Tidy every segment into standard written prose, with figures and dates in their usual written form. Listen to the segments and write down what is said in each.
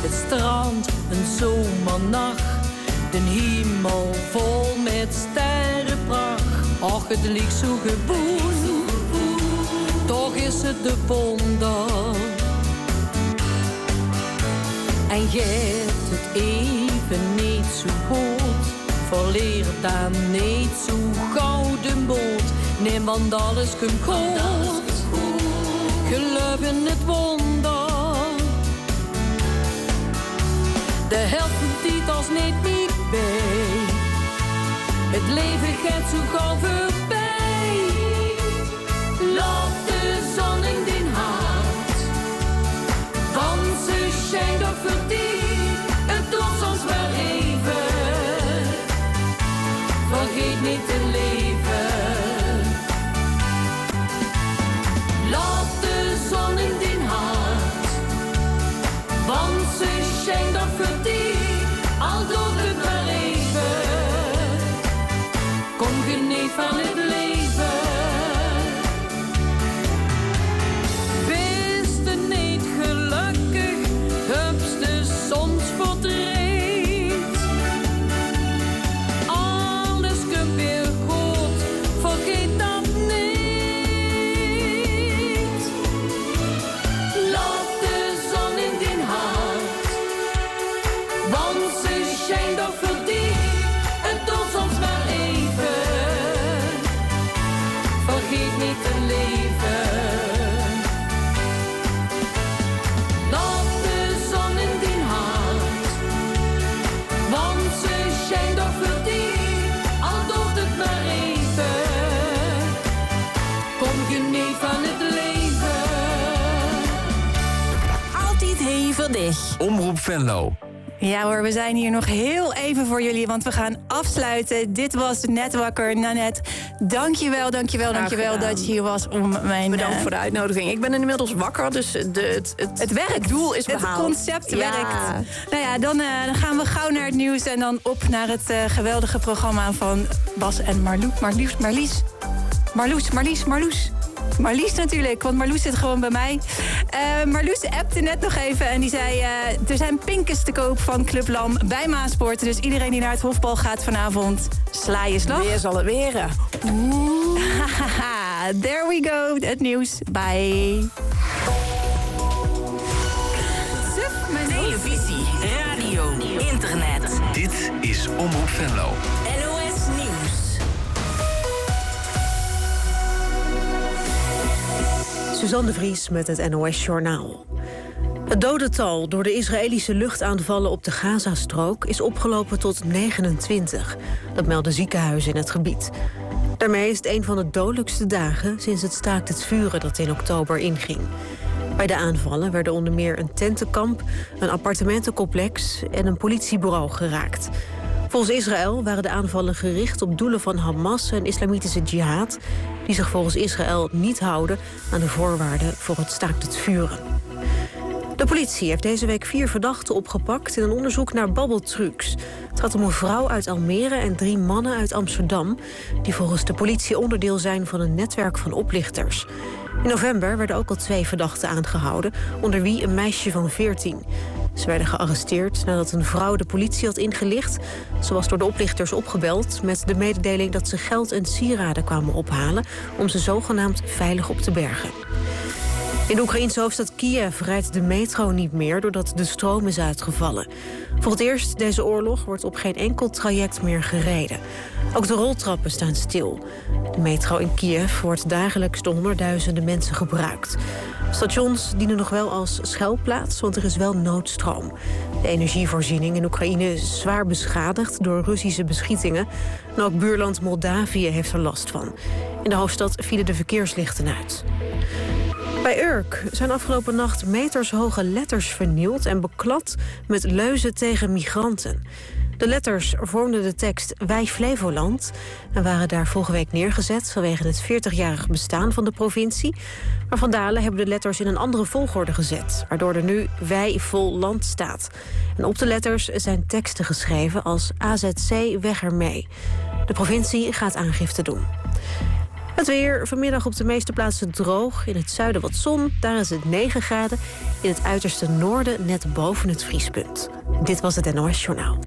Het strand, een zomernacht. De hemel vol met sterrenpracht. Och, het ligt zo gewoon. Toch is het de wonder. En jij hebt het even niet zo goed. Verleer dan niet zo gouden boot. Nee, want alles komt goed. Geloof in het wonder. De helft die als niet bij. Het leven gaat zo gauw voorbij. Laat de zon in din hart. Want ze schijnt ook voor die. Het doet ons maar even. Vergeet niet te leven. Laat de zon in din hart. Want ze schijnt ook voor die. Al doet het maar even. Kom geniet van het leven. Wees er niet gelukkig, hupste soms verdriet. Alles komt weer goed, vergeet dat niet. Laat de zon in din hart, want ze schijnt ook voor die. Het doet soms maar even, vergeet niet te leven. Laat de zon in din hart, want ze schijnt ook voor die. Al doet het maar even, kom geniet van het leven. Altijd hevig. Omroep Venlo. Ja hoor, we zijn hier nog heel even voor jullie, want we gaan afsluiten. Dit was Net Wakker. Nanette, dankjewel dat je hier was om mijn... Bedankt voor de uitnodiging. Ik ben inmiddels wakker, dus het werkt. Het doel is behaald. Het concept werkt. Nou ja, dan gaan we gauw naar het nieuws en dan op naar het geweldige programma van Bas en Marloes natuurlijk, want Marloes zit gewoon bij mij. Marloes appte net nog even en die zei... er zijn pinkers te koop van Club Lam bij Maasport. Dus iedereen die naar het Hofbal gaat vanavond, sla je slag. Weer zal het weren. There we go, het nieuws. Bye. Televisie, radio, internet. Dit is Omroep Venlo. NOS Nieuws. Suzanne de Vries met het NOS Journaal. Het dodental door de Israëlische luchtaanvallen op de Gazastrook is opgelopen tot 29. Dat melden ziekenhuizen in het gebied. Daarmee is het een van de dodelijkste dagen sinds het staakt het vuren dat in oktober inging. Bij de aanvallen werden onder meer een tentenkamp, een appartementencomplex en een politiebureau geraakt. Volgens Israël waren de aanvallen gericht op doelen van Hamas en islamitische jihad, die zich volgens Israël niet houden aan de voorwaarden voor het staakt het vuren. De politie heeft deze week 4 verdachten opgepakt in een onderzoek naar babbeltrucs. Het gaat om een vrouw uit Almere en 3 mannen uit Amsterdam, die volgens de politie onderdeel zijn van een netwerk van oplichters. In november werden ook al 2 verdachten aangehouden, onder wie een meisje van 14. Ze werden gearresteerd nadat een vrouw de politie had ingelicht. Ze was door de oplichters opgebeld met de mededeling dat ze geld en sieraden kwamen ophalen om ze zogenaamd veilig op te bergen. In de Oekraïense hoofdstad Kiev rijdt de metro niet meer doordat de stroom is uitgevallen. Voor het eerst deze oorlog wordt op geen enkel traject meer gereden. Ook de roltrappen staan stil. De metro in Kiev wordt dagelijks door honderdduizenden mensen gebruikt. Stations dienen nog wel als schuilplaats, want er is wel noodstroom. De energievoorziening in Oekraïne is zwaar beschadigd door Russische beschietingen. En ook buurland Moldavië heeft er last van. In de hoofdstad vielen de verkeerslichten uit. Bij Urk zijn afgelopen nacht metershoge letters vernield en beklad met leuzen tegen migranten. De letters vormden de tekst Wij Flevoland en waren daar vorige week neergezet vanwege het 40-jarig bestaan van de provincie. Maar Van Dalen hebben de letters in een andere volgorde gezet, waardoor er nu Wij Vol Land staat. En op de letters zijn teksten geschreven als AZC weg ermee. De provincie gaat aangifte doen. Het weer, vanmiddag op de meeste plaatsen droog. In het zuiden wat zon, daar is het 9 graden. In het uiterste noorden net boven het vriespunt. Dit was het NOS Journaal.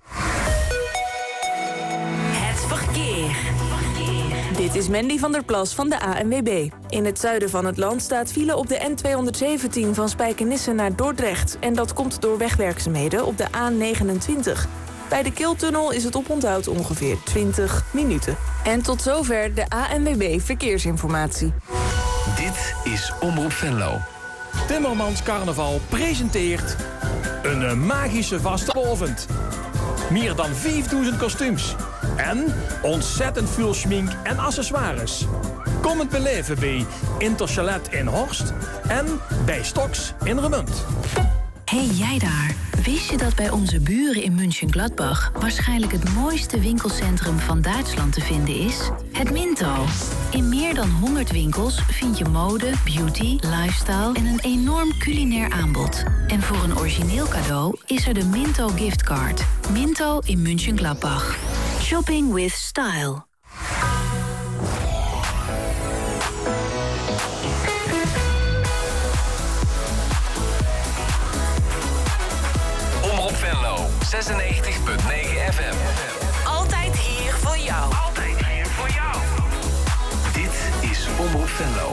Het verkeer. Dit is Mandy van der Plas van de ANWB. In het zuiden van het land staat file op de N217 van Spijkenisse naar Dordrecht. En dat komt door wegwerkzaamheden op de A29. Bij de Kiltunnel is het oponthoud ongeveer 20 minuten. En tot zover de ANWB Verkeersinformatie. Dit is Omroep Venlo. Timmermans Carnaval presenteert een magische vastelavond. Meer dan 5000 kostuums. En ontzettend veel schmink en accessoires. Kom het beleven bij Interchalet in Horst en bij Stoks in Remund. Hey jij daar, wist je dat bij onze buren in München-Gladbach waarschijnlijk het mooiste winkelcentrum van Duitsland te vinden is? Het Minto. In meer dan 100 winkels vind je mode, beauty, lifestyle en een enorm culinair aanbod. En voor een origineel cadeau is er de Minto giftcard. Minto in München-Gladbach. Shopping with style. Omroep Venlo, 96.9 FM. Altijd hier voor jou. Altijd hier voor jou. Dit is Omroep Venlo.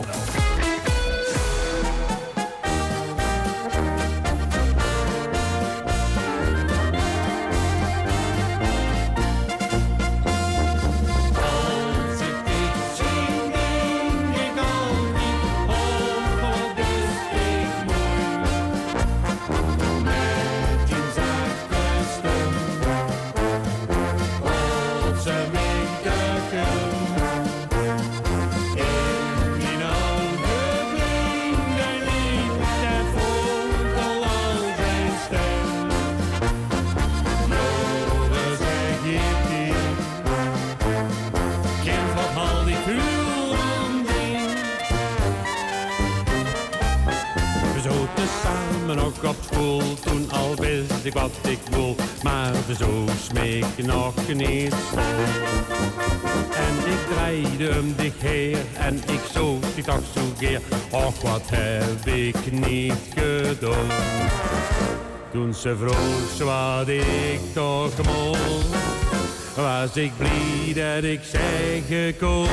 Op school, toen al wist ik wat ik wil, maar zo smeek je nog niet zo. En ik draaide hem dicht heer en ik zo, ik dacht zo keer, och wat heb ik niet gedaan. Toen ze vroeg wat ik toch mocht, was ik blij dat ik zeggen kon.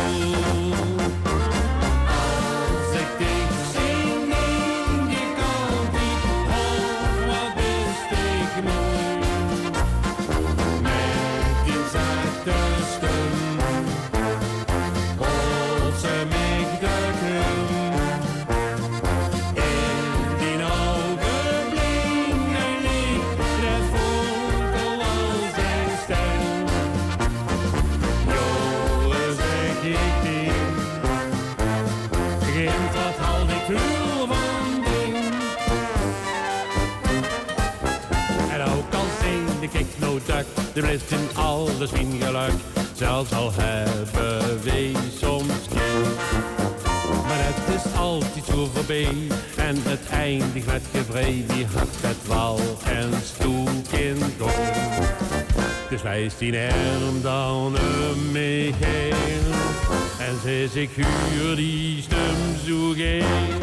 De blijft in alles mijn geluk, zelfs al hebben wij soms geen. Maar het is altijd zo voorbij en het eindigt met gevrij. Wie had het wal en stoek in goal. Dus wijst die arm dan om mij heen en zes ik huur die stem zo geen.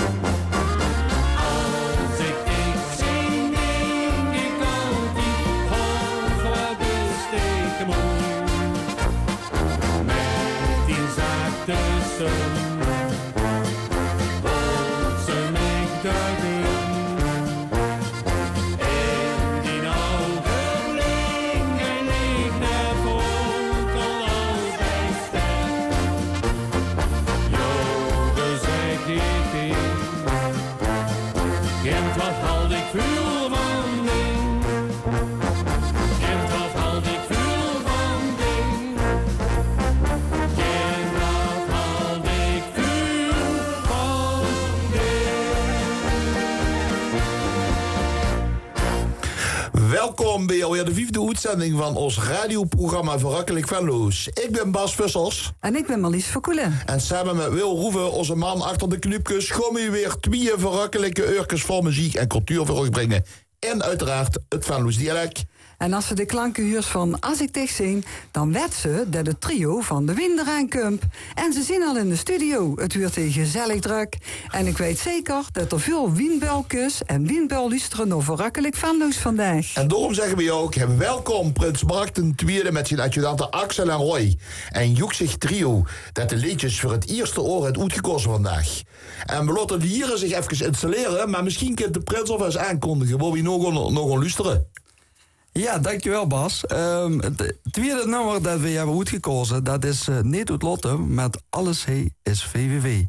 Welkom bij alweer de 5e uitzending van ons radioprogramma Verrukkelijk Venlo's. Ik ben Bas Vissers. En ik ben Marlies Verkoelen. En samen met Wil Roeven, onze man achter de knupjes, gaan we weer 2 verrukkelijke uurtjes vol muziek en cultuur voor u brengen en uiteraard het Venlo's dialect. En als ze de klankenhuurs van As ik dich zien, dan weet ze dat het trio van de Wind eraan komt. En ze zien al in de studio. Het wordt hier gezellig druk. En ik weet zeker dat er veel wienbelkes en wienbelluisteren naar verrukkelijk Venlo's vandaag. En daarom zeggen we ook, welkom Prins Mark ten Tweede met zijn adjudanten Axel en Roy. En Joeksig trio, dat de liedjes voor het eerste oor het uitgekozen vandaag. En we laten de hier zich even installeren, maar misschien kunt de prins alvast aankondigen waar we nog gaan luisteren. Ja, dankjewel Bas. Het tweede nummer dat we hebben uitgekozen, dat is Niet uit Lotte met Alles He is VVV.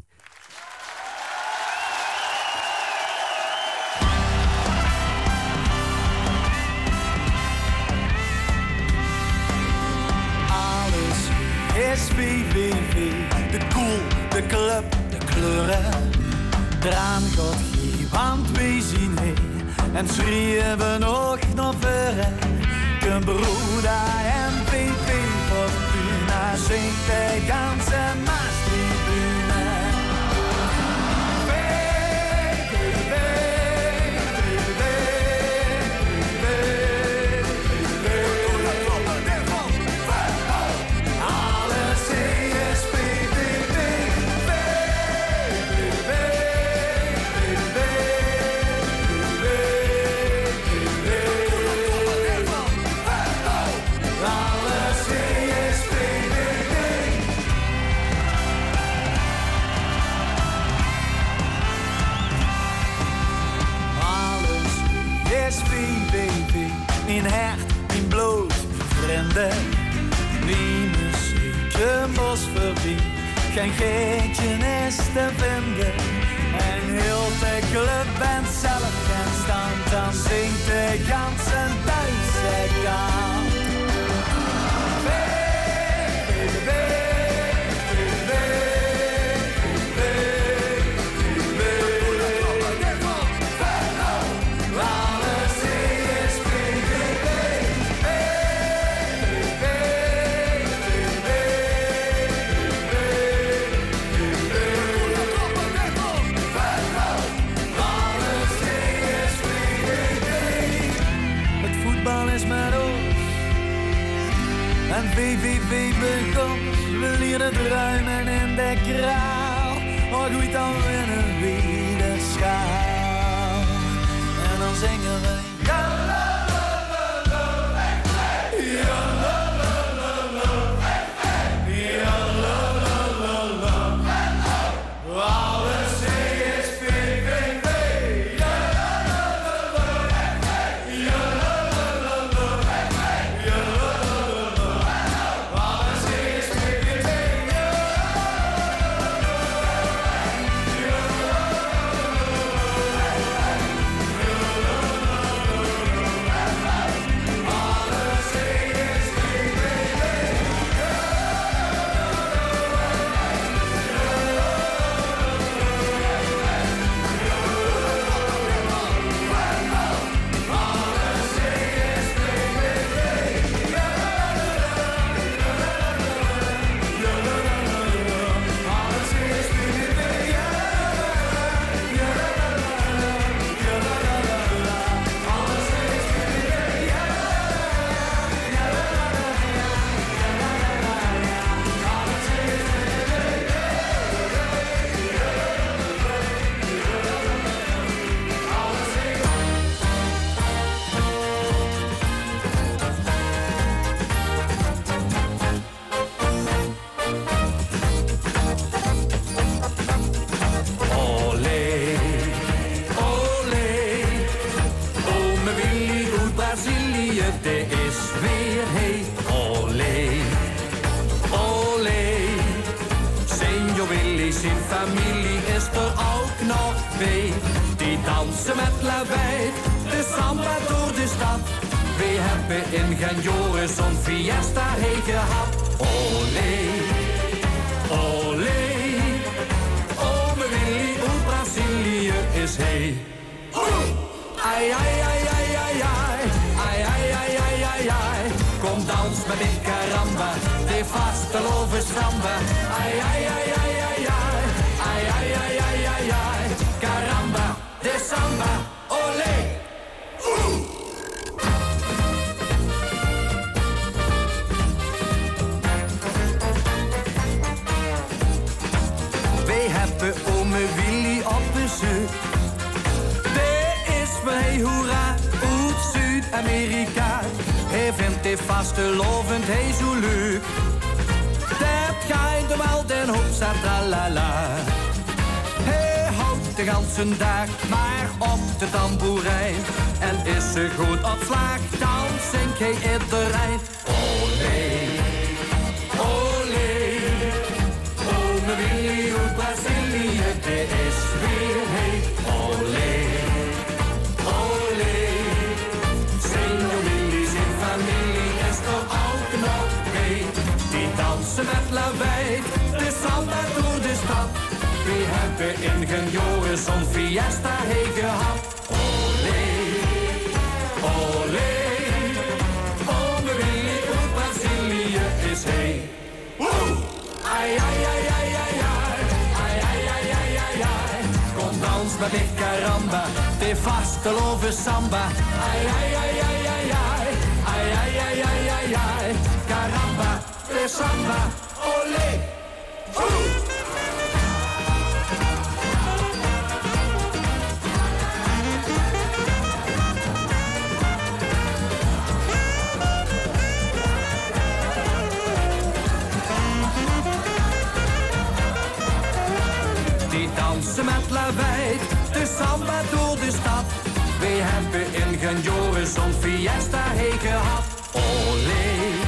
Alles is VVV, de koel, de club, de kleuren. Draan gaat geen, want we zien heen. En schreeuwen ook nog verre. Kun broeda en VV Fortuna zingt de ganse Maastribune. VVV, VVV, alles is VVV, mijn hart, mijn bloed, vrienden. Wie muziek bos verdient, geen geetje is te vinden. En heel de club bent zelf geen stand, dan zingt de ganse Duitse kant. VVV begon, we leren druimen in de kraal. Oh, goed, dan winnen we de schaal. En dan zingen we ja la la la la, ja la la la la, ja la la la la. Alles is VVV, ja la la la la, ja la la la la, ja la la la la. Die dansen met lawaai, de samba door de stad. We hebben in Genjoren zo'n fiesta heen gehad. Olé, olé, ome Willy uit Brazilië is hij. Ai, ai, ai, ai, ai, ai, ai, ai, ai, ai, ai, ai. Kom dans met ik caramba, de vaste loven samba. Ai, ai, ai, ai, ai, ai, ai, ai, ai, ai, ai, ai. Caramba, de samba, olé. Amerika. Hij vindt die vastelovend, hij zo leuk. Dat gaat de wel den hoop, tralala. Hij houdt de ganse dag maar op de tamboerijn. En is ze goed op slag, dan zingt hij iedereen. Olé, olé, ome Willy uit Brazilië, dit is weer heet. Olé, olé, Senor Willy zijn familie is toch ook nog heet. Die dansen met lawaai, de samba door de stad. We hebben ingenieuren zo'n fiesta heen gehad. Olé, olé, ome Willy uit Brazilië is hij. Woe! Ai, ai, ai, ai, ai, ai, ai, ai, ai, ai, ai, ai. Kom dans met ik caramba, de vasteloven samba. Ai, ai, ai, ai, ai, ai, ai, ai, ai, ai, ai, ai. Caramba, de samba, olé, woe! Dansen met lawaai, de samba door de stad. We hebben ingenieuren zo'n fiesta heen gehad. Olé,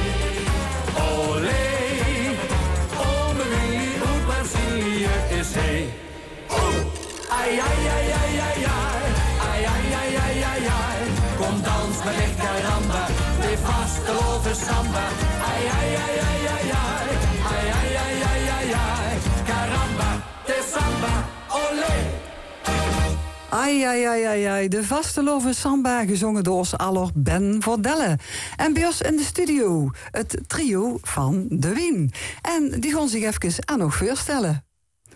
olé, ome Willy uit Brazilië is hij. Ai, ai, ai, ai, ai, ai, ai, ai, ai, ai, ai, ai. Kom dans met echt caramba, de vasteloven samba. Ai, ai, ai, ai, ai, ai, ai, ai, ai, ai, ai, ai. Caramba, de samba. Ai, ai, ai, ai, ai. De vasteloven samba gezongen door ons aller Ben Verdelle. En bij ons in de studio het trio van De Wien. En die gaan zich even aan nog voorstellen.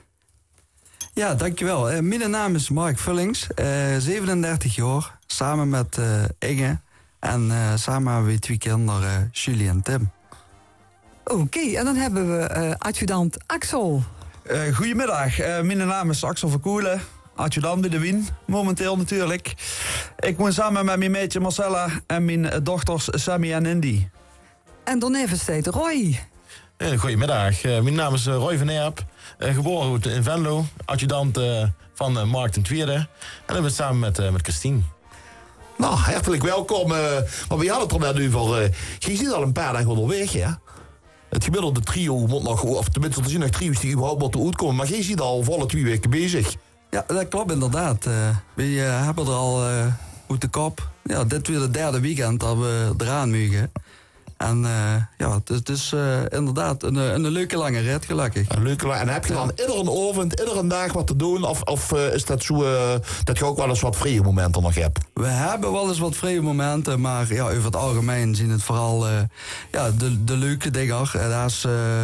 Ja, dankjewel. Mijn naam is Mark Vullings, 37 jaar, samen met Inge. En samen hebben we 2 kinderen, Julie en Tim. Oké, en dan hebben we adjudant Axel. Goedemiddag, mijn naam is Axel Verkoelen, adjudant bij De Wien, momenteel natuurlijk. Ik woon samen met mijn meisje Marcella en mijn dochters Sammy en Indy. En dan even steeds Roy. Goedemiddag, mijn naam is Roy van Erp, geboren in Venlo, adjudant van Mark ten Tweede. En dan ben ik samen met Christine. Nou, hartelijk welkom. Maar we hadden het er net over. Je zit al een paar dagen onderweg, ja? Het gemiddelde trio moet nog, of tenminste, er zijn nog trio's die überhaupt moeten uitkomen. Maar jij zit al volle 2 weken bezig. Ja, dat klopt inderdaad. We hebben er al uit de kop. Ja, dit weer de 3e weekend dat we eraan mogen. En ja, het is inderdaad een leuke lange rit, gelukkig. Een leuke lange. En heb je dan iedere avond, iedere dag wat te doen? Of is dat zo dat je ook wel eens wat vrije momenten nog hebt? We hebben wel eens wat vrije momenten, maar ja, over het algemeen zien het vooral ja, de leuke dingen. Daar is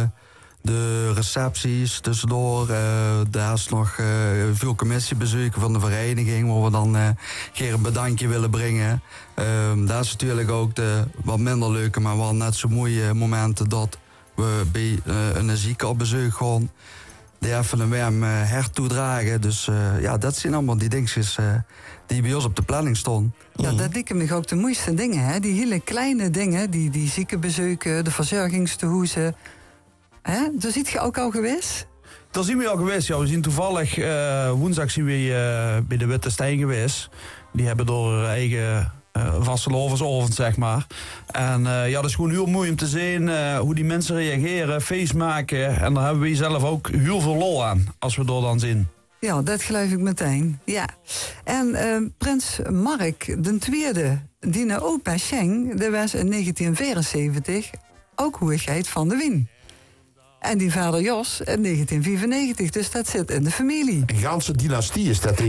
de recepties tussendoor. Daar is nog veel commissiebezoeken van de vereniging, waar we dan een keer een bedankje willen brengen. Daar is natuurlijk ook de wat minder leuke, maar wel net zo mooie momenten dat we bij een zieke op bezoek gaan. Die even een warm hert toedragen. Dus ja, dat zijn allemaal die dingetjes die bij ons op de planning stonden. Ja, dat lijken me ook de mooiste dingen, hè? Die hele kleine dingen, die ziekenbezoeken, de verzorgingstehuizen. Hè? Daar zit je ook al geweest? Daar zien we al geweest, ja. We zien toevallig, woensdag zien we bij de Witte Stijn geweest. Die hebben door eigen vastelovensavond, zeg maar. En ja, dat is gewoon heel mooi om te zien hoe die mensen reageren, feest maken. En daar hebben we zelf ook heel veel lol aan, als we door dan zien. Ja, dat geloof ik meteen, ja. En prins Mark de Tweede, die naar opa Schenk, dat was in 1974 ook hoeigheid van de Wien. En die vader Jos in 1995, dus dat zit in de familie. Een ganse dynastie is dat ding.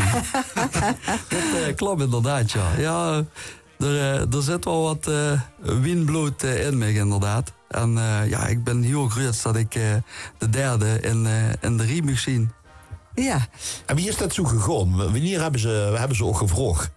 Dat klopt inderdaad, ja. Ja, er zit wel wat wienbloed in me, inderdaad. En ja, ik ben heel groot dat ik de 3e in de Rie mag zien. Ja. En wie is dat zo gegaan? Wanneer hebben ze ook gevraagd?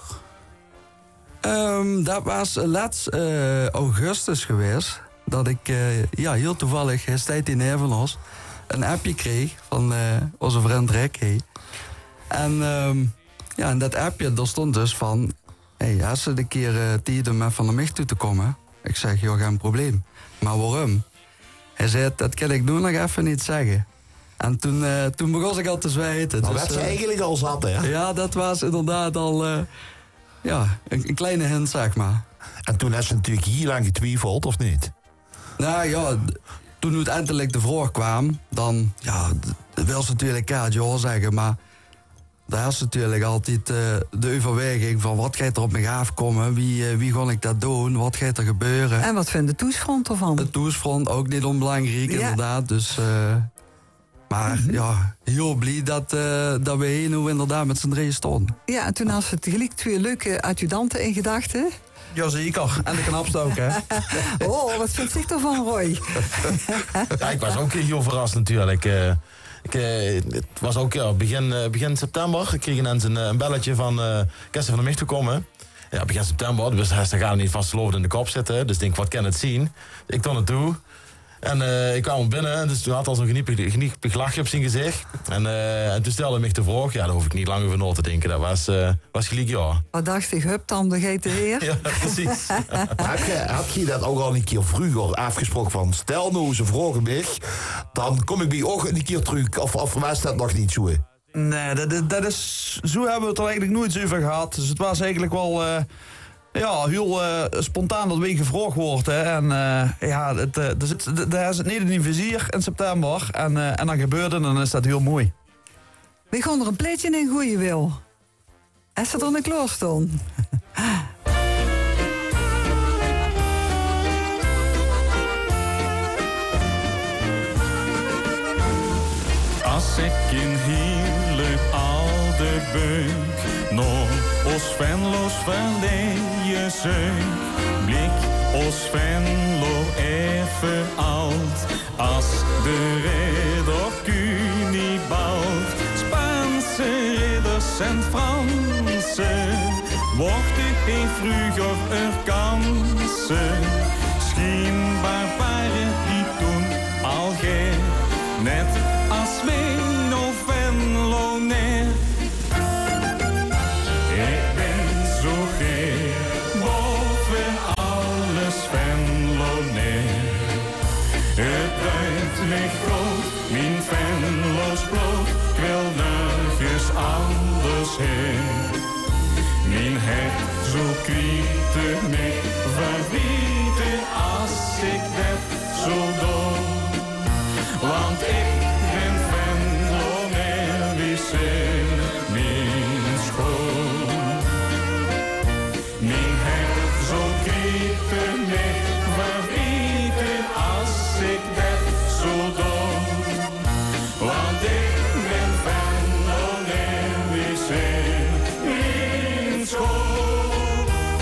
Dat was laatst augustus geweest. Dat ik ja, heel toevallig tijd in Evenos een appje kreeg van onze vriend Rick. En ja, in dat appje daar stond dus van... hey, als ze de keer tijd om even naar mij toe te komen. Ik zeg, joh, geen probleem. Maar waarom? Hij zei, dat kan ik nu nog even niet zeggen. En toen begon ik al te zwijten. Maar werd ze eigenlijk al zat, hè? Ja, dat was inderdaad al een kleine hint, zeg maar. En toen heeft ze natuurlijk heel lang getwijfeld, of niet? Nou ja, toen uiteindelijk de vraag kwam, dan wil ze natuurlijk ja zeggen, maar daar is natuurlijk altijd de overweging van wat gaat er op me afkomen, wie ga ik dat doen, wat gaat er gebeuren. En wat vindt de toesfront ervan? De toesfront ook niet onbelangrijk, inderdaad. Dus, maar ja, heel blij dat we hier nu inderdaad met z'n drieën stonden. Ja, en toen had ze tegelijk 2 leuke adjudanten in gedachten. Jazeker, en de knapste ook, hè? Oh, wat vind ik ervan, Roy? Ja, ik was ook heel verrast natuurlijk. Het was ook begin september. Ik kreeg ineens een belletje van Kerstin van der Mich te komen. Ja, begin september, dus hij gaat niet vastgeloofd in de kop zitten. Dus ik denk, wat kan het zien? Ik toon het toe. En ik kwam binnen, dus toen had hij al zo'n geniepig lachje op zijn gezicht. En toen stelde hij me de vraag, ja, daar hoef ik niet lang over na te denken. Dat was gelijk ja. Wat dacht ik, hup, dan de heer? Ja, precies. Had je dat ook al een keer vroeger afgesproken van, stel nou ze vragen mij, dan kom ik bij ook een keer terug, of was dat nog niet zo? Nee, dat is, zo hebben we het er eigenlijk nooit zo over gehad. Dus het was eigenlijk wel heel spontaan dat we gevraagd wordt. Hè. En daar is het niet in vizier in september. En dan gebeurt het en dan is dat heel mooi. We gaan er een pleetje in gooien, Wil. Is dat er een klaar staan? Als ik in hele oude beuk nog os Venlo's verleden zeuk, blik os Venlo even oud, als de ridder Kunibald, Spaanse ridders en Fransen, wordt u in vroeger kansen, schijnbaar waren die toen al geen, net als Ween of Venlo neer. Ik ben zo geer, boven alles Venlo neer. Het duimt me groot, mijn Venlo's bloot, ik wil nergens anders heen. Mijn hart zo kwieten me verbieden als ik dat zo doe. Want ik ben Venlo meer wie zin mijn schoon. Mijn hart zo kiepen me verbieden als ik dat zo doe. Want ik ben Venlo meer wie zin mijn schoon.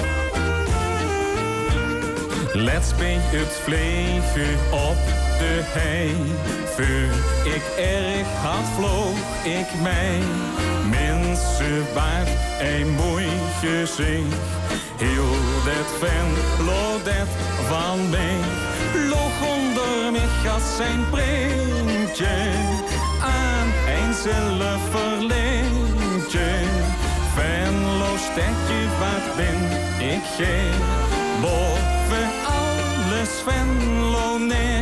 Let's bij het vliegen op de hei, voor ik erg hard vloog ik mij. Mensen waard een mooi gezicht, heel dat Venlo dat van mij. Loog onder mij als zijn printje, aan een zilverlintje. Venlo stedje wat ben ik geen, boven alles Venlo neer.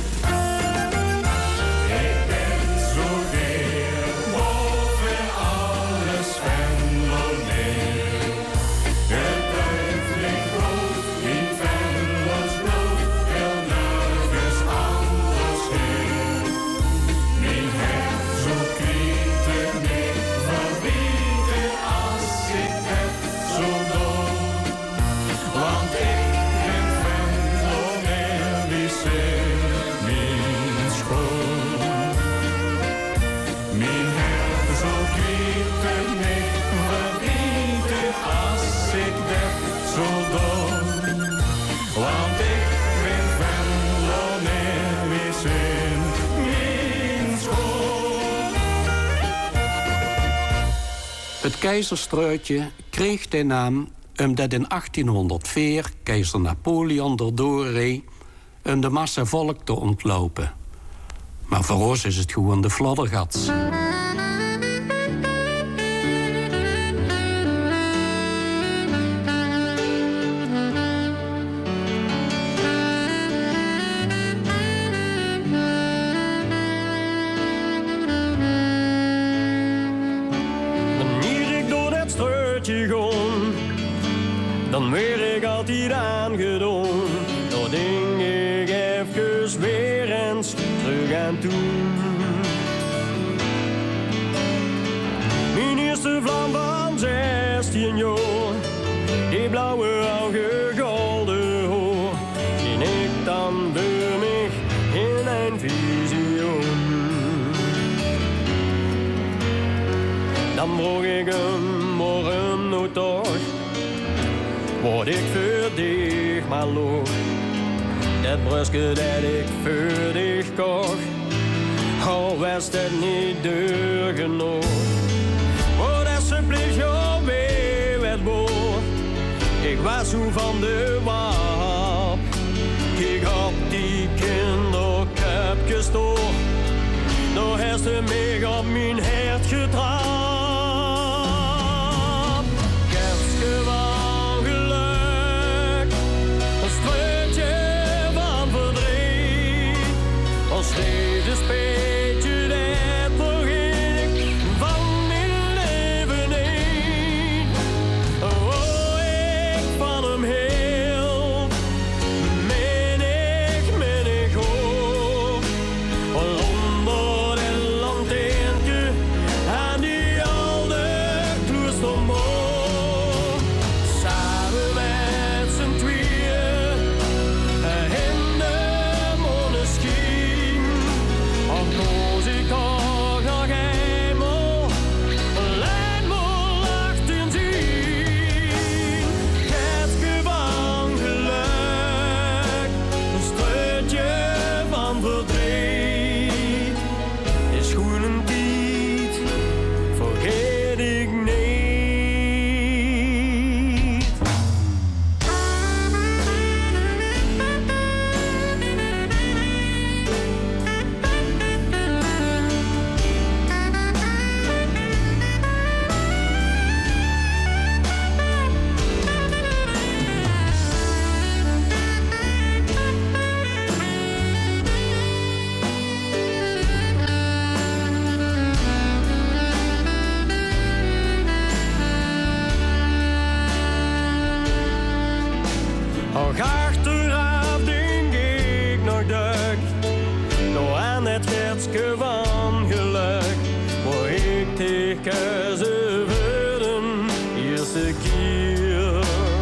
Het keizerstruitje kreeg de naam omdat in 1804 keizer Napoleon erdoor reed om de massa volk te ontlopen. Maar voor ons is het gewoon de floddergats. dan weer ik altijd aangedaan. Dan denk ik even weer eens terug aan toe. Mijn eerste vlam van 16 jaar, die blauwe ogen, golden hoor, die ik dan voor mij in een visioen. Dan vroeg ik hem waarom nou toch, wat ik voor dich maar loog. Dat brusje dat ik voor dich kocht, al was het niet duur genoeg. Oh, dat ze bleef jou weer wat boord. Ik was zo van de wap. Ik had die kinderkupjes door. Nou heeft ze mij op mijn hart getrapt. Kerstje van geluk, een streutje van verdriet. Als leven speelt je dat vergeet ik van mijn leven niet. Oh, ik van hem heel, meen ik hoog. Onder de lanteertje aan die oude kloostermoor. Samen met z'n tweeën in de moneschijn. Al koos ik ook nog eenmaal, laat me lachen zien. Kerstje van geluk, een streutje van verdriet. Is goed een tijd, vergeet ik niet. Ook achteraf denk ik nog duk, nog aan het kerstje van geluk, waar ik tegen ze voor de eerste keer.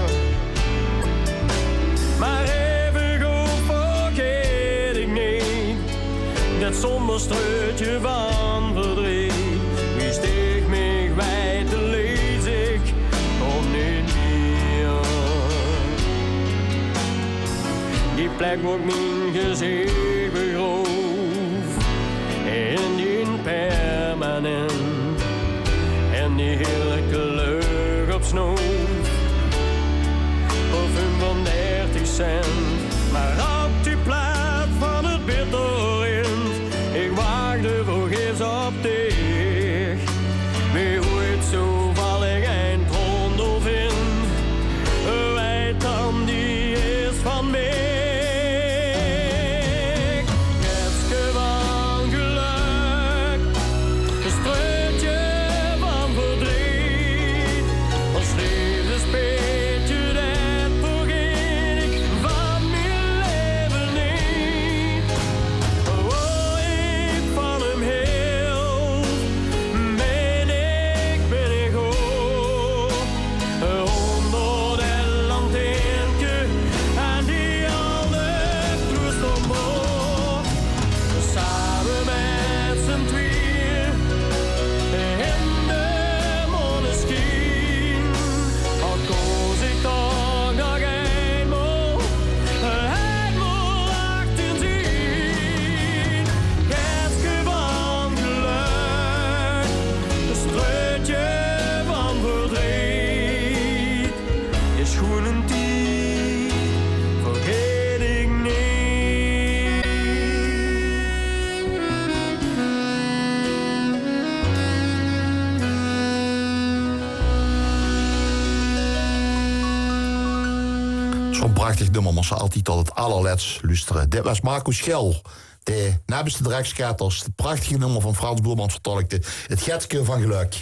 Maar even goed vergeet ik niet, dat somber streutje van verdriet. Wie steeg mij kwijt, de lees ik, kom niet meer. Die plek wordt mijn gezicht begroof, in die permanent, en die heerlijke lucht op snoof, parfum van 30 cent, maar op die plaat van het bitterrind, ik waagde vergeefs op dich, wie ooit zo vallig een trondel vindt, weet dan die is van mij. Kerstje van geluk, een streutje van verdriet. Als liefde speelt je dat vergeet ik van mijn leven niet. Oh, ik van hem heel, ben ik hoog. Onder de lanteertje aan die oude kloostermoor. Samen met z'n tweeën in de moneschijn. Al koos ik toch nog eenmaal lachen zien. Kerstje van geluk, een streutje van verdriet. Is goed een tijd, vergeet ik niet. Zo'n prachtig nummer, maar ze altijd tot het allerlaatst luisteren. Dit was Marco Schel, de nabeste Drekskatters. Het prachtige nummer van Frans Boermans vertolkte. Het Getske van geluk.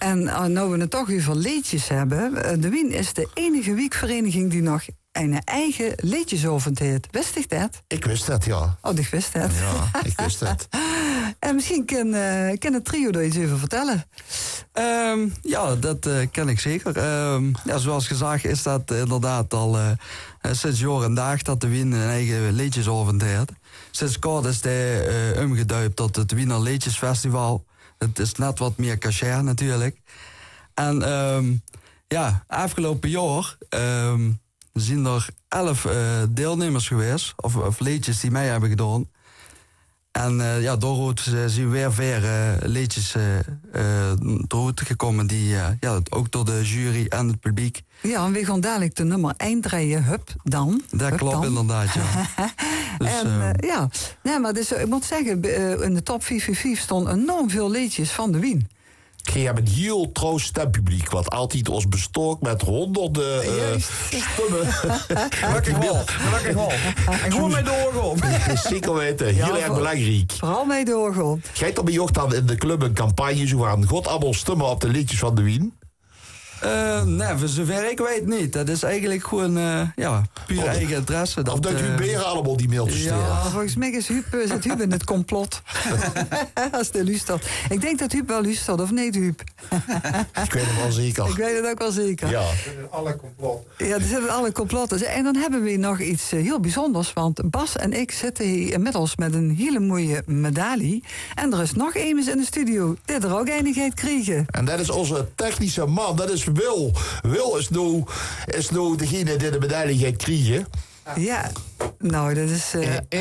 En nou we het toch over liedjes hebben. De Wien is de enige wiekvereniging die nog een eigen liedjesavond heeft. Wist ik dat? Ik wist dat, ja. Oh, ik wist dat. Ja, ik wist dat. En misschien kan het trio er iets over vertellen. Ja, dat kan ik zeker. Ja, zoals gezegd is dat inderdaad al sinds jaar en dag dat de Wien een eigen liedjesavond heeft. Sinds kort is hij omgeduipt tot het Wiener Liedjesfestival. Het is net wat meer cachet natuurlijk. En ja, afgelopen jaar zijn er 11 deelnemers geweest, of liedjes die mij hebben gedaan. En ja, daaruit zijn weer liedjes eruit gekomen die ja, ook door de jury en het publiek. Ja, en we gaan dadelijk de nummer 1 draaien, Hup Dan. Dat Hup klopt dan. inderdaad, ja. Dus, en ja, nee, maar dus, ik moet zeggen, in de top 445 stonden enorm veel liedjes van de Wien. Je hebt een heel trouw stempubliek, wat altijd ons bestookt met honderden stemmen. Gelukkig wel. En gewoon mee doorgaan. Zeker weten, heel erg belangrijk. Vooral mee doorgaan. Gij dan bij ook dan in de club een campagne zo aan? God allemaal stemmen op de liedjes van de Wien? Nee, voor zover ik weet niet. Dat is eigenlijk gewoon ja, puur eigen adresse. Of dat u beren allemaal die mailtjes sturen? Ja, volgens mij is zit Huub in het complot. Als de luistert. Ik denk dat Huub wel luistert, of nee, Huub? Ik weet het wel zeker. Ik weet het ook wel zeker. Ja. Er zitten alle complotten. Ja, er zitten alle complotten. En dan hebben we nog iets heel bijzonders. Want Bas en ik zitten hier inmiddels met een hele mooie medaille. En er is nog iemand in de studio die er ook enigheid kregen. En dat is onze technische man, dat is Wil. Wil is nou degene die de medaille gaat krijgen. Ja, nou, dat is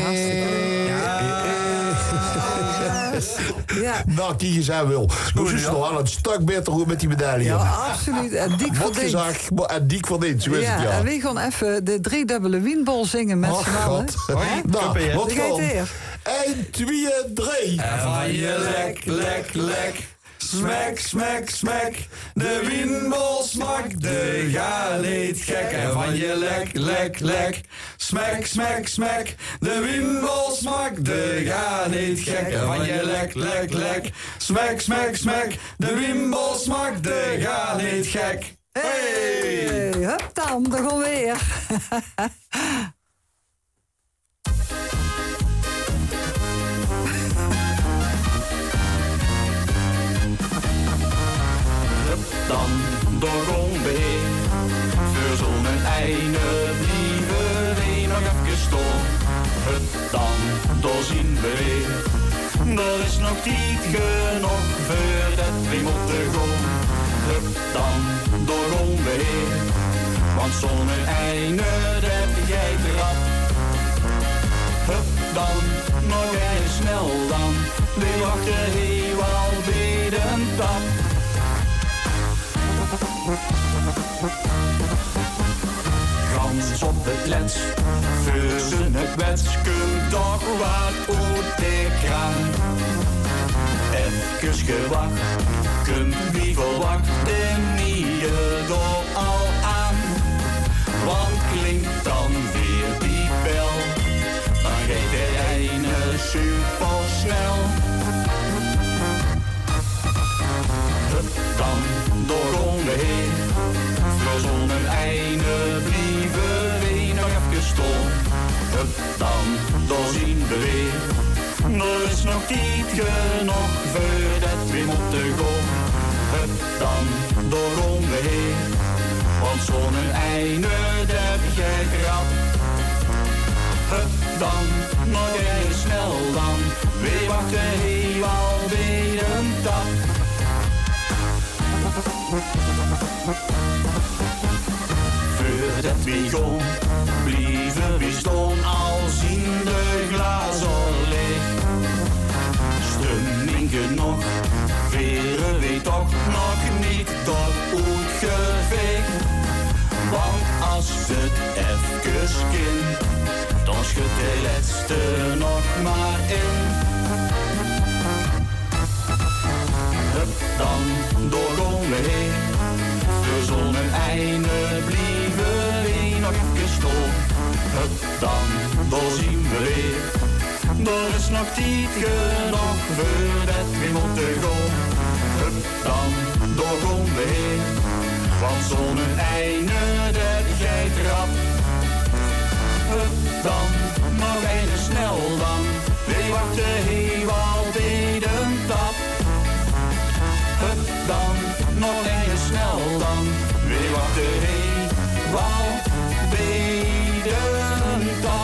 ja. Nou, kijk eens aan, Wil. Nou is het nog wel een stuk beter goed met die medaille. Ja, absoluut. En dik verdiend. En dik verdiend, zo is het, ja. En we gaan even de 3-dubbele wienbol zingen met z'n allen. Nou, wat dan? 1, 2, 3. En van je lek. Smek, smek, smek, de wienbol smakt, de galeet gek. En van je lek, smek, smek, smek, de wienbol smakt, de galeet gek. En van je lek, smek, smek, smek, de wienbol smakt, de galeet gek. Hey, hup dan, daar gaan we weer. Dan door onbeheer, voor zo'n einde blijven we nog even staan. Dan doorzien we weer, er is nog niet genoeg voordat we moeten gaan. Dan door onbeheer, want zo'n einde dat heb jij eraf. Dan nog even snel dan, we wachten heel al bij de tap. Gans op het lens, vuurzen het wens, kunt toch wat uit de kraan. Even gewacht, kunt wie verwachten, niet door al aan. Want klinkt dan weer die bel, dan gaat de ene super snel. Dan door onbeheer, voor zo'n einde blijven we nog even staan. Dan doorzien we weer, er is nog niet genoeg voordat we moeten gaan. Dan door onbeheer, want zo'n einde dat heb jij grap. Dan nog even snel dan, we wachten heel al bij de tap. Voordat we gaan, blijven we staan als in de glazen leeg. Stum genoeg, veren we toch nog niet tot uitgeveegd. Want als het even kind, dan schudt de laatste nog maar in. Dan door onbeheer, voor zo'n einde blijven we nog even staan. Dan doorzien we weer, er is nog niet genoeg voordat we moeten gaan. dan doorkom weer. Want zo'n einde dat jij trap. Dan, nog even snel dan. Wie wacht de heewal een tap. Dan, nog even snel dan. Wie wacht de heewal een tap.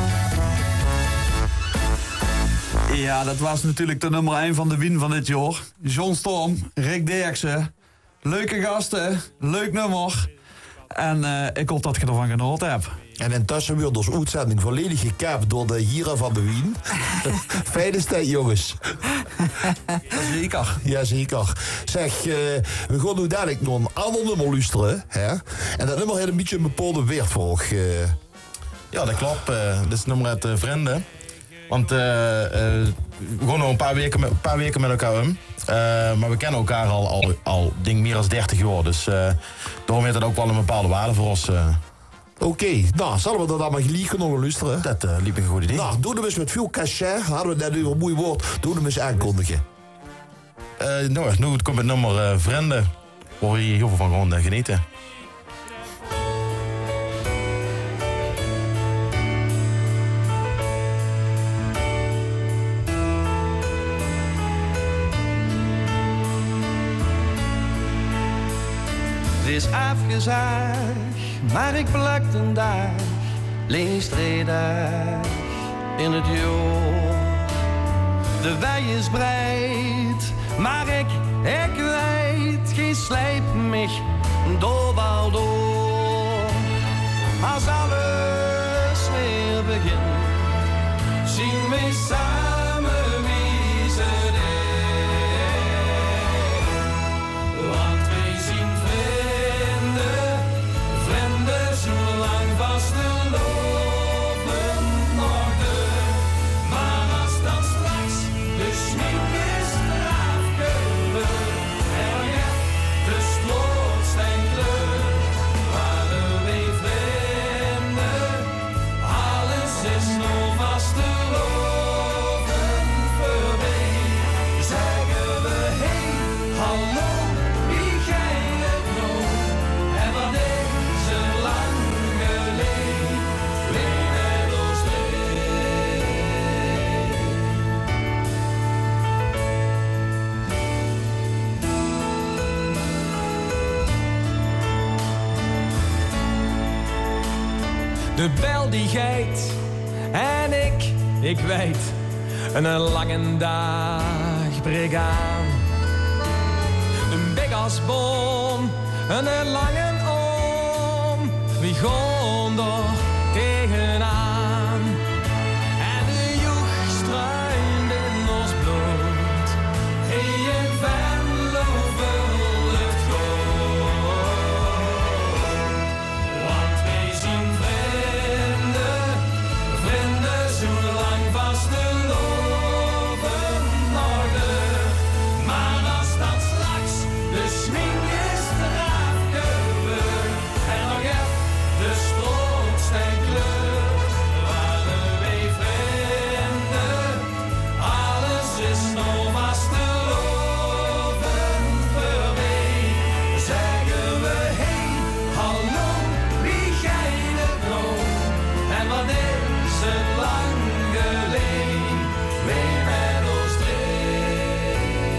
Ja, dat was natuurlijk de nummer 1 van de win van dit jaar. John Storm, Rick Derksen. Leuke gasten, leuk nummer. En ik hoop dat je ervan genoten hebt. En intussen wordt onze uitzending volledig gekapt door de heren van de Wien. Fijne tijd, jongens. Zeker. Ja, zeker. Zeg, we gaan nu dadelijk nog een ander nummer luisteren. Hè? En dat nummer heeft een beetje een bepaalde weervolg. Ja, dat klopt. Dit is het nummer uit Vrienden. Want we gaan nog een paar weken met elkaar om. Maar we kennen elkaar al denk meer dan 30 jaar. Dus daarom heeft dat ook wel een bepaalde waarde voor ons. Oké, nou, zullen we dat dan maar gelijk nog luisteren? Dat liep een goed idee. Nou, doe hem eens met veel cachet. Hadden we net over een mooi woord. Doe hem eens aankondigen. Nu het komt het nummer Vrienden. Waar je heel veel van gewoon genieten. Het is afgezegd, maar ik plak een dag, links 3 dagen in het jaar. De wei is breed, maar ik weet, geen slijp mich door wel door. Als alles weer begint, zien we samen wie ze de bel die geit en ik weet, een lange dag breekt aan. Een bigasboom, een lange oom, wie gaan er tegenaan? En de joeg struint in ons bloed, en Venlo vult het goed. Want wij zien vrienden zo lang vast te lopen nog de. Maar als dat straks de schmink is eraf gebeurd en nog even de strookstein kleurt, waren wij vrienden. Alles is nog vast te lopen voorbij. Zeggen we hey, hallo, wie gij het nog? En wat is het lang geleden, weer met ons twee.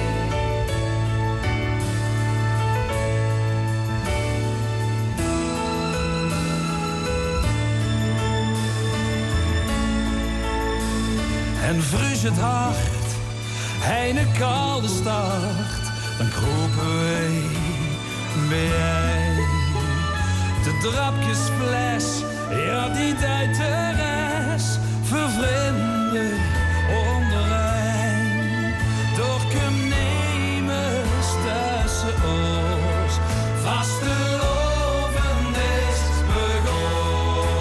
En vrus het hart, hij een koude start, dan kropen wij bij. De drapjesfles, ja die tijd de rest, vervrienden onderijn. Door kum nemen tussen ons, vaste loven is begonnen.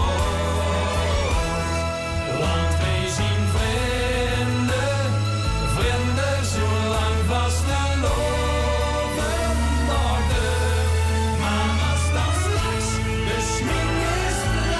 Want wij zien vrienden zo lang vaste loven nog de. Maar als dan straks de schmink is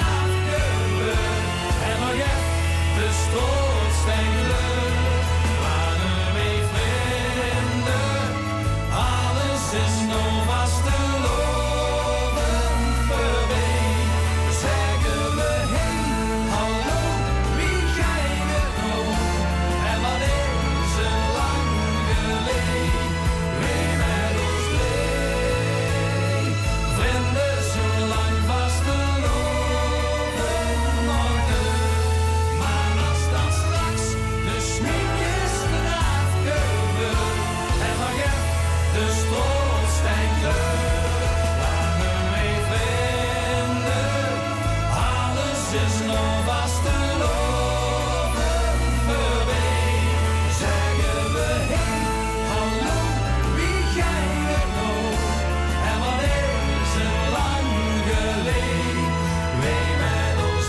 vasteloven voorbij. Zeggen we hey, hallo, wie jij het nou? En wat is het lang geleden, wij met ons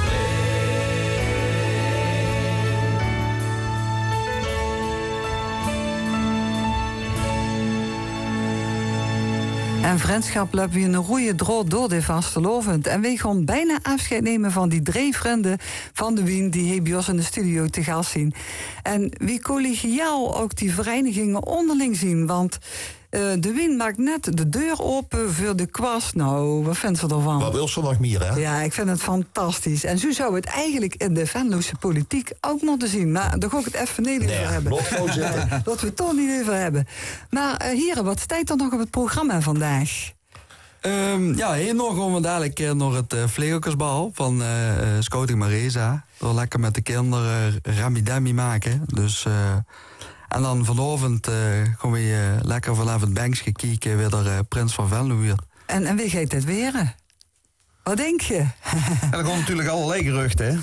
En vriendschap loopt weer een roeie drood door de vastelovend. En wij gaan bijna afscheid nemen van die 3 vrienden van de Wien die hier bij ons in de studio te gast zien. En wie collegiaal ook die verenigingen onderling zien. Want de Wien maakt net de deur open voor de kwast. Nou, wat vindt ze ervan? Wat wil ze nog meer, hè? Ja, ik vind het fantastisch. En zo zou het eigenlijk in de Venlose politiek ook moeten zien. Maar daar ga ik het even niet over hebben. Dat we het toch niet over hebben. Maar heren, wat staat er nog op het programma vandaag? Hier nog gaan we dadelijk naar het vlegelkersbal van Scouting Mareza. Door lekker met de kinderen ramidami maken. Dus... En dan vanavond gaan we lekker vanaf het bankje kijken weer naar Prins van Venlo weer. En wie gaat het weer? Wat denk je? En er komt natuurlijk allerlei geruchten.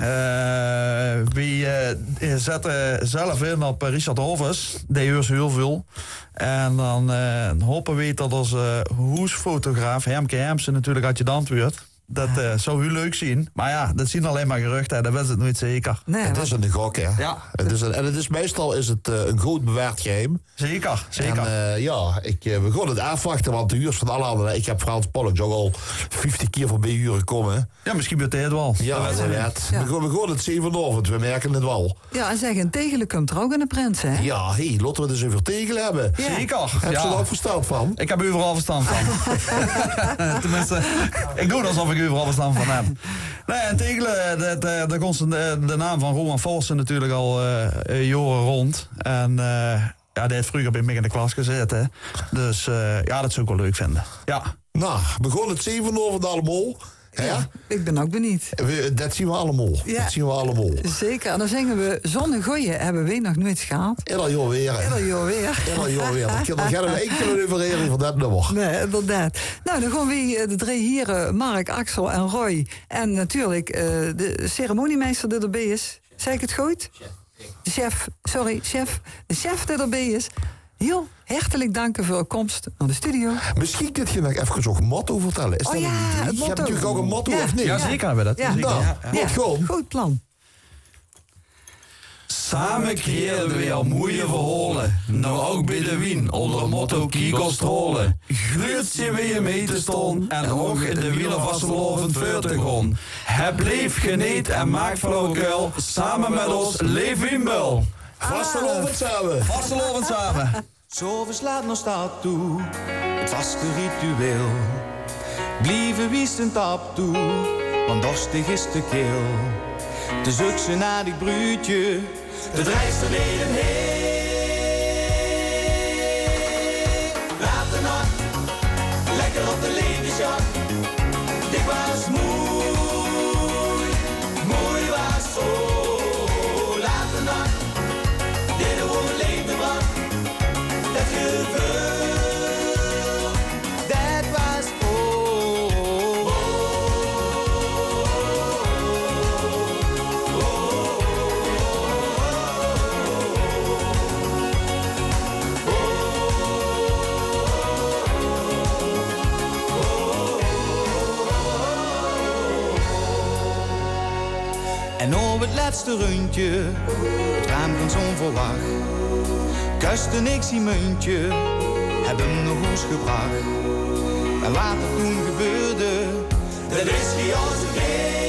We zetten zelf in op Richard Hovers. Die hoort heel veel. En dan hopen we dat onze hoesfotograaf Hermke Hermsen natuurlijk adjudant wordt. Dat zou u leuk zien. Maar ja, dat zien alleen maar geruchten. Dat is het nooit zeker. Nee, het is een gok, hè? Ja. Meestal is het een goed bewaard geheim. Zeker. En we gaan het afwachten, want de huurs van alle anderen... Ik heb Frans Pollux ook al 50 keer voorbij huren komen. Ja, misschien wordt hij het wel. Ja, inderdaad. Ja. We gaan het zien vanavond, we merken het wel. Ja, en zeggen, Tegelen komt er ook in de Prins, hè? Ja, laten we het eens over Tegelen hebben. Ja. Zeker. Heb je er ook verstand van? Ik heb overal verstand van. Tenminste, ik doe alsof ik overal verstand van heb. Nee, en Tegelen, daar komt de naam van Roman Forsen natuurlijk al jaren rond. En die heeft vroeger bij mij in de klas gezeten. Dus dat zou ik wel leuk vinden. Ja. Nou, we gaan het zien vanavond allemaal. Ja, ik ben ook benieuwd. Dat zien we allemaal. Ja. Dat zien we allemaal. Zeker. En dan zeggen we, zonnegooien hebben we nog nooit gehad. Ieder jaar weer. Dan gaan we enkele refereren van dat nummer. Nee, inderdaad. Nou, dan gaan we de 3 heren, Mark, Axel en Roy. En natuurlijk de ceremoniemeester die erbij is. Zeg ik het goed? De chef. De chef die erbij is. Heel hartelijk danken voor uw komst naar de studio. Misschien kun je nog even zo'n motto vertellen. Is dat een idee? Je hebt natuurlijk ook een motto, of niet? Ja, zeker hebben we dat. Ja. Goed plan. Samen creëerden we al mooie verhalen. Nou ook bij de Wien, onder het motto Kiekostrollen. Gluurt ze weer mee te staan en ook in de wieler vastelovend voor te gaan. Het bleef geneed en maakt flauwekul. Samen met ons leef Wienbel. Vastelovend samen. Vastelovend samen. Zo verslaat nog staat toe, het vaste ritueel. Blijven wiesten tap toe, want dorstig is de keel. Te zoeken naar die bruutje, de drijfster leden heen. Laat de nacht, lekker op de levensjacht. Dik was mooi, mooi was zo. Laat de nacht, dit overleefde wat. Dat gevoel, dat was En op het laatste rondje, het raam van zo'n verwacht. Kuste niks die muntje, heb hem nog eens gebracht. En wat er toen gebeurde, dat is geen als een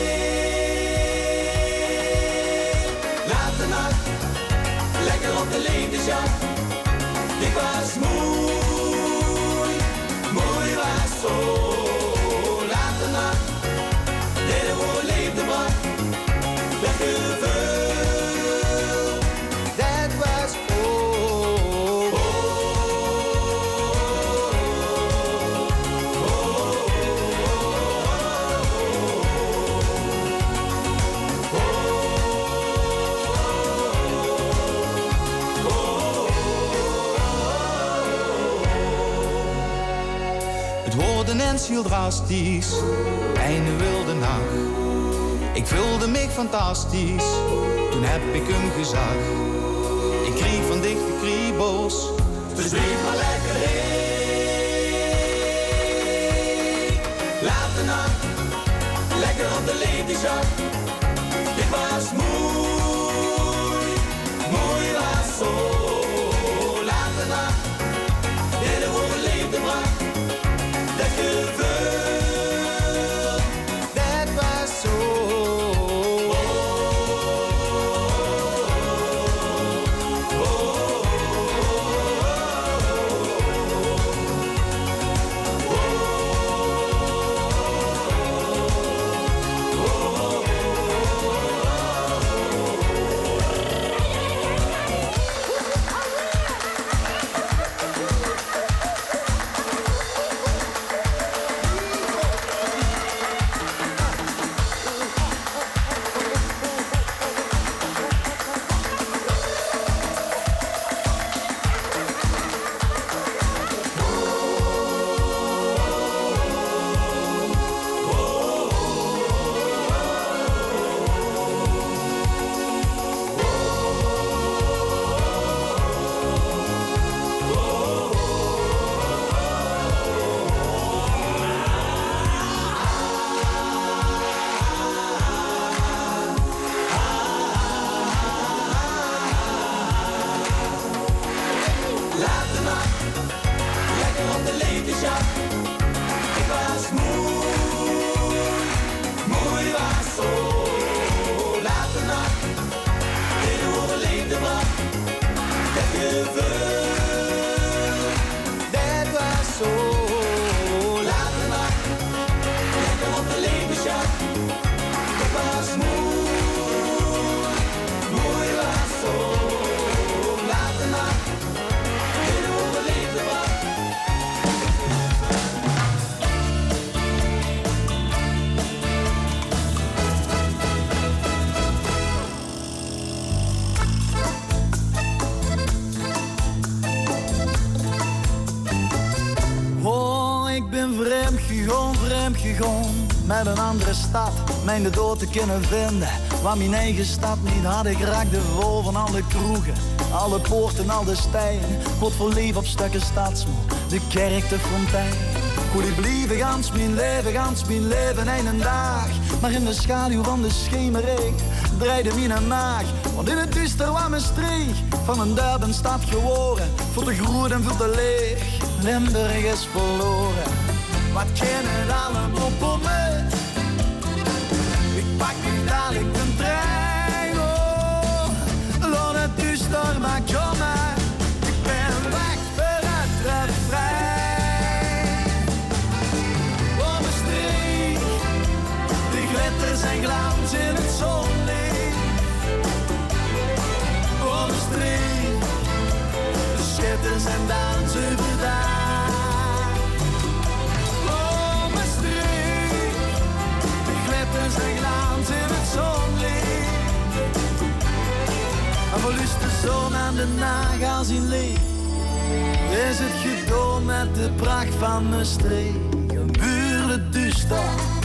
geen. Laat de nacht, lekker op de levensjacht. Ik was mooi, mooi was zo. Laat de nacht, dit overleefde wat. Dat gevoel, dat was Het worden en ziel drastisch, einde wilde nacht. Ik voelde me fantastisch, toen heb ik hem gezag. Ik kreeg van dichte kriebels, dus zweef maar lekker heen. Laat de nacht, lekker op de ladieshak. Dit was mooi, mooi was zo. Laat de nacht, derde woorden leefde maar. Dat gevoel, dat was zo. Met een andere stad, mijn de dood te kunnen vinden. Waar mijn eigen stad niet had, ik raakte vol van alle kroegen. Alle poorten, al de stijen. Wat voor leven op stukken stadsmoe, de kerk, de fontein. Hoe die blieven gans mijn leven een en dag. Maar in de schaduw van de schemering draaide mijn maag. Want in het duister was mijn streek van een Durbanstad geworden. Voor de groen en voor de leeg, Limburg is verloren. Wat kennen allemaal voor me? Ik pak nu dadelijk een trein, oh. Laat het duister maar komen. Ik ben weg voor het refrein. Oh, mijn streek, de glitters en glans in het zonlicht. Oh, mijn streek, de schitters en dansen overdag. En glans in het zonlicht. En verliest de zon aan de nagel zien licht. Is het gedoe met de pracht van mijn streek. Een buurde duister.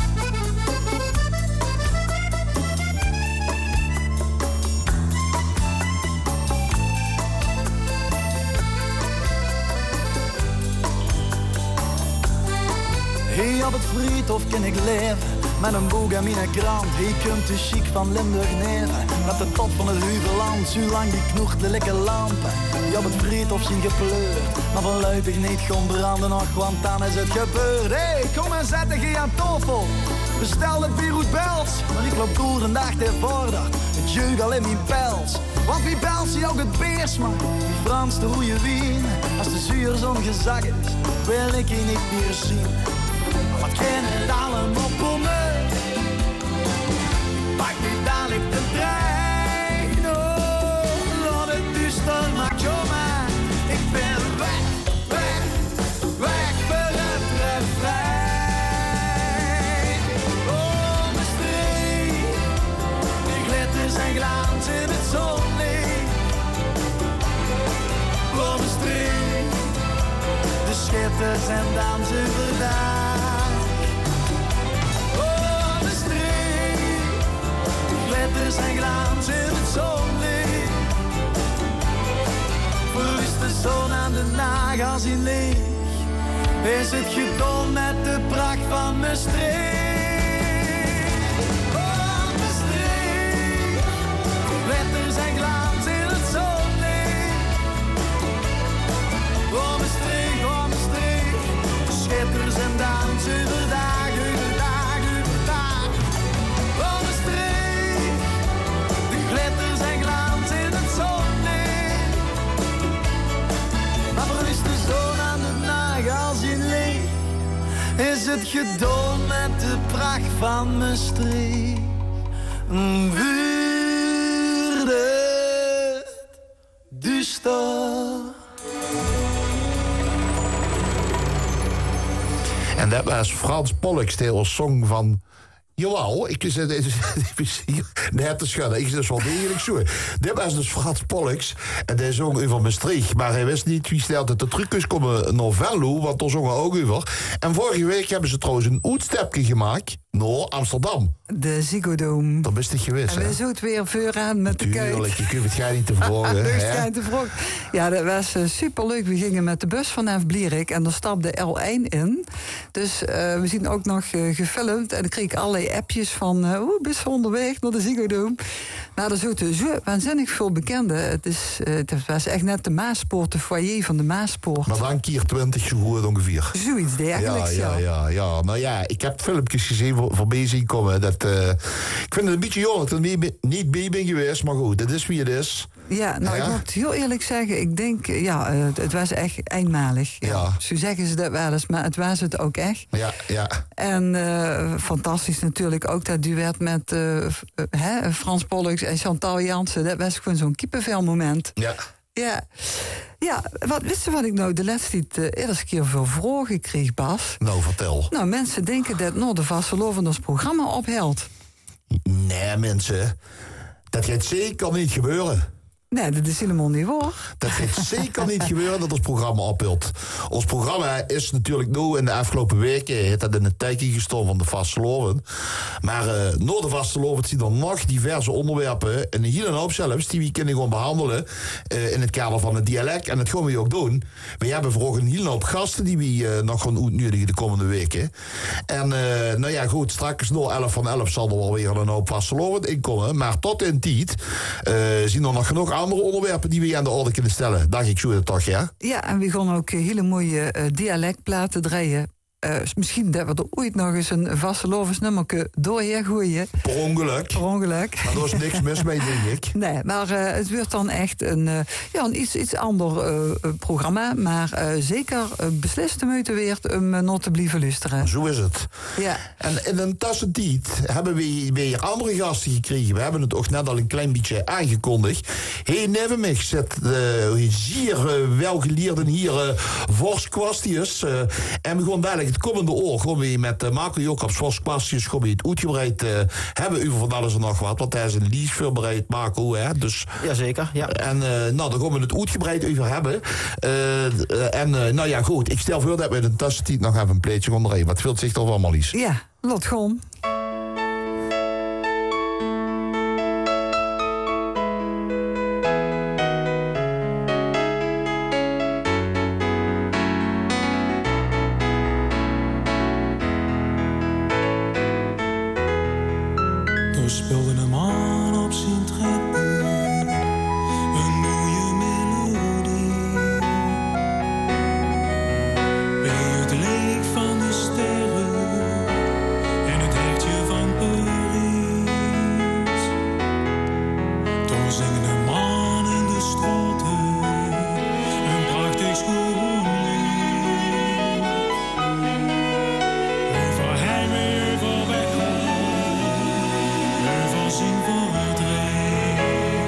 Hier op het friedhof kan ik leven. Met een boek en mijn krant, hier komt de chic van Limburg neer. Met de top van het Huverland, zo lang die knoegt de lekke lampen. Die op het friedhof zien gepleurd, maar voorlopig niet gaan branden nog, want dan is het gebeurd. Hey, kom en zet je aan tafel, bestel het bier uit Bels. Maar ik loop door een dag ter vorder, het jeugd al in mijn pels. Want wie Bels zie ook het beersmaak, die Frans de goeie wien. Als de zuur zo'n gezag is, wil ik je niet meer zien. Wat kennen het allemaal voor me? Pak nu dadelijk de trein, oh. Laat het duister maar komen. Ik ben weg, weg, weg voor het refrein. Oh, mijn streek, de glitters en glans in het zonlicht. Oh, mijn streek, de schitters en dansen overdag. glitter zijn glans in het zonlicht. Verliest de zon aan de nacht als hij ligt. Is het gedaan met de pracht van Maastricht. Oh, Maastricht. Glitter zijn glans in het zonlicht. Oh, Maastricht, oh, Maastricht. Schitters en dans over dag, over dag, over dag. Oh, Maastricht. De glitter zijn glans in het zonlicht. Maar verliest de zon aan de nacht als je leeft. Is het gedaan met de pracht van Maastricht. Vuurde duister. En dat was Frans Pollux, de song van... Jawel, ik zit net te schudden. Ik dus wel degelijk zo. Dit was dus Frans Pollux. En hij zong over Maastricht. Maar hij wist niet wie stelt dat de trucjes komen naar Venlo. Want daar zongen ook over. En vorige week hebben ze trouwens een uitstapje gemaakt naar Amsterdam. De Ziggo Dome. Dat is het geweest, en we zo het weer vooraan met de kuit. Tuurlijk, je kunt het jij niet te vragen. Ja, dat was superleuk. We gingen met de bus vanaf Blierik en er stapte L1 in. Dus we zien ook nog gefilmd. En dan kreeg ik allerlei appjes van... best onderweg naar de Ziggo Dome. Nou, er zitten zo waanzinnig veel bekenden. Het was echt net de Maaspoort, de foyer van de Maaspoort. Maar dan keer 20 zo goed ongeveer. Zoiets dergelijks, ja. Nou ja, ik heb filmpjes gezien voorbij zien komen. Ik vind het een beetje jammer dat ik er niet bij ben geweest. Maar goed, dat is wie het is. Ja, nou, ik moet heel eerlijk zeggen, ik denk, het was echt eenmalig. Ja. Zo zeggen ze dat wel eens, maar het was het ook echt. Ja. En fantastisch natuurlijk ook dat duet met Frans Pollux en Chantal Jansen. Dat was gewoon zo'n kippenvelmoment. Ja. Ja, wist je wat ik nou de laatste eerste keer voor vragen kreeg, Bas? Nou, vertel. Nou, mensen denken dat nou de Vastelovend ons programma ophelt. Nee, mensen. Dat gaat zeker niet gebeuren. Nee, dat is helemaal niet waar. Dat gaat zeker niet gebeuren dat ons programma ophult. Ons programma is natuurlijk nu in de afgelopen weken... heeft dat in het teken gestaan van de Vastelovend. Maar na de Vastelovend zien er nog diverse onderwerpen... en een hele hoop zelfs, die we kunnen gewoon behandelen... in het kader van het dialect. En dat gaan we ook doen. We hebben voor een hele hoop gasten... die we nog gaan uitnodigen de komende weken. En nou ja, goed, straks na 11 van 11 zal er wel weer een hoop Vastelovend inkomen. Maar tot in tijd zien er nog genoeg andere onderwerpen die we aan de orde kunnen stellen. Dacht ik zo toch, ja? Ja, en we gaan ook hele mooie dialectplaten draaien. Misschien dat we er ooit nog eens een Vastelovens nummerke doorheen gooien. Per ongeluk. Maar daar is niks mis mee, denk ik. Nee, maar het wordt dan echt een iets ander programma. Maar zeker beslist de moeite waard om nog te blijven luisteren. Zo is het. Ja. En in een tussentijd hebben we weer andere gasten gekregen. We hebben het ook net al een klein beetje aangekondigd. Hey, neven mij zit zeer welgeleerd hier Vorskwastjes. En we gaan dadelijk het komende oor gewoon weer met Marco Jacobs Vorskwastjes gewoon weer het uitgebreid hebben over van alles en nog wat. Want hij is een lease voorbereid, Marco. Hè? Dus, jazeker, ja. En nou, daar gaan we het uitgebreid over hebben. Nou ja, goed. Ik stel voor dat we in de tussentijd nog even een pleetje gaan draaien. Wat wilt zich toch wel, Marlies? Ja, lot gewoon. We speelden een man op zijn trapdoor, een mooie melodie. Bij het licht van de sterren en het hartje van Parijs. Toen zingen een man in de straten, een prachtig schoon lied. Over heimwee, over weg. Zing voor het recht.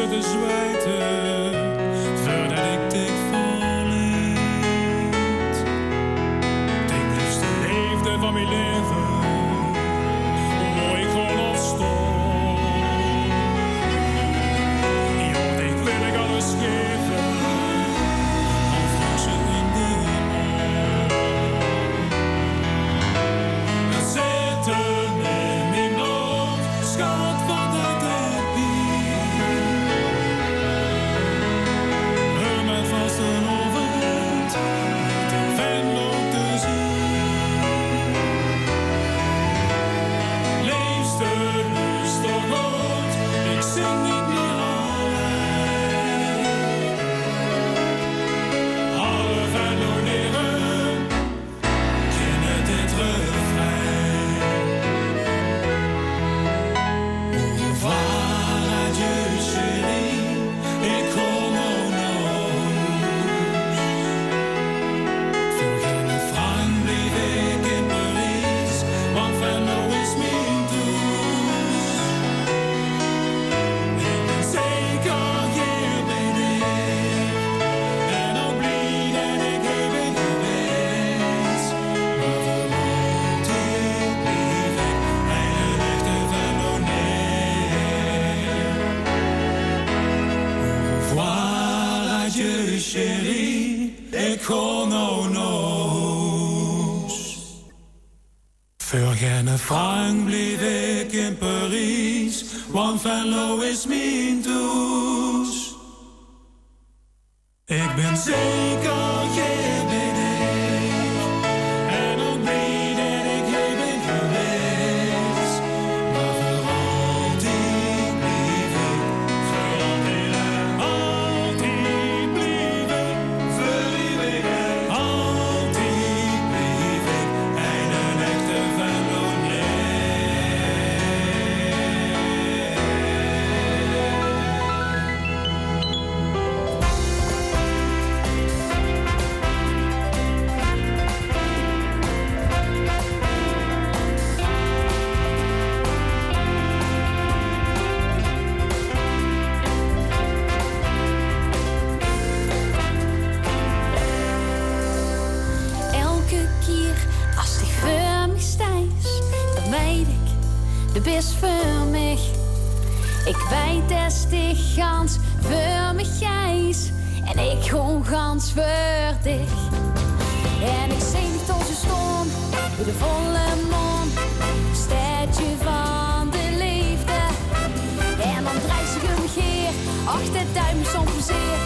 te zwijten, voordat ik dich verliet. De liefste liefde van mijn leven, waar ik gewoon op stond. Jo, ik wil ik alles geven, al flasje in de mond. Het zitten in mijn bloed, schat van de chérie, ik ga nou noos. Voor geen frank blijf ik in Parijs, want Venlo is mijn thuis. Ik ben zeker hier ben ik, en ook blij dat ik hier ben geweest. Maar voor altijd blijf ik, voor altijd blijf ik, voor liefde, altijd blijf ik, een echte de best voor mij. Ik weet dat dich gans voor mij gijs. En ik gewoon gans voor dich. En ik zie niet als je stond, bij de volle maan. Stadje van de liefde. En dan drijft zich een begeer, achter duim soms plezier.